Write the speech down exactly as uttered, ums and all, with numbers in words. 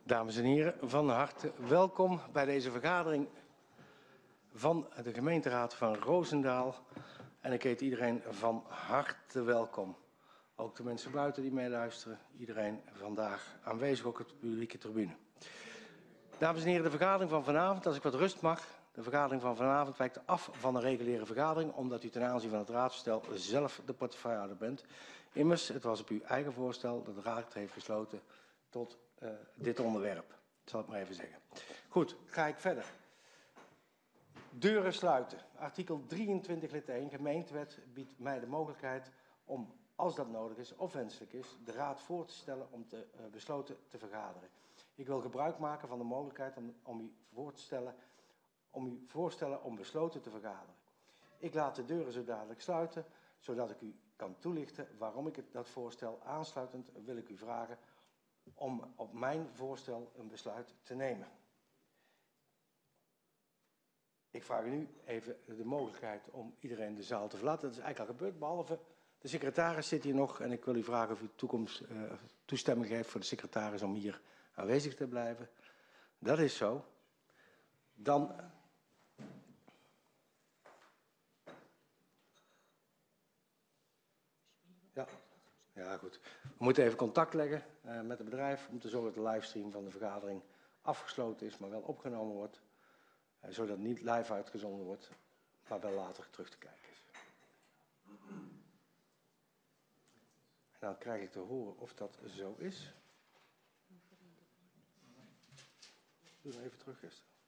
Dames en heren, van harte welkom bij deze vergadering van de gemeenteraad van Roosendaal. En ik heet iedereen van harte welkom. Ook de mensen buiten die meeluisteren, iedereen vandaag aanwezig, ook op de publieke tribune. Dames en heren, de vergadering van vanavond, als ik wat rust mag, de vergadering van vanavond wijkt af van een reguliere vergadering, omdat u ten aanzien van het raadsvoorstel zelf de portefeuillehouder bent. Immers, het was op uw eigen voorstel dat de raad heeft besloten tot uh, dit onderwerp. Dat zal ik maar even zeggen. Goed, ga ik verder. Deuren sluiten. Artikel drieëntwintig lid één, gemeentewet, biedt mij de mogelijkheid om, als dat nodig is of wenselijk is, de raad voor te stellen om te, uh, besloten te vergaderen. Ik wil gebruik maken van de mogelijkheid om, om u voor te stellen, om u voorstellen om besloten te vergaderen. Ik laat de deuren zo dadelijk sluiten, zodat ik u kan toelichten waarom ik het, dat voorstel. Aansluitend wil ik u vragen om op mijn voorstel een besluit te nemen. Ik vraag u nu even de mogelijkheid om iedereen de zaal te verlaten. Dat is eigenlijk al gebeurd, behalve de secretaris zit hier nog. En ik wil u vragen of u toekomst, uh, toestemming geeft voor de secretaris om hier aanwezig te blijven. Dat is zo. Dan... Ja. Ja, goed. We moeten even contact leggen uh, met het bedrijf om te zorgen dat de livestream van de vergadering afgesloten is, maar wel opgenomen wordt. Uh, zodat het niet live uitgezonden wordt, maar wel later terug te kijken is. En dan krijg ik te horen of dat zo is. Doe nog even terug, Esther.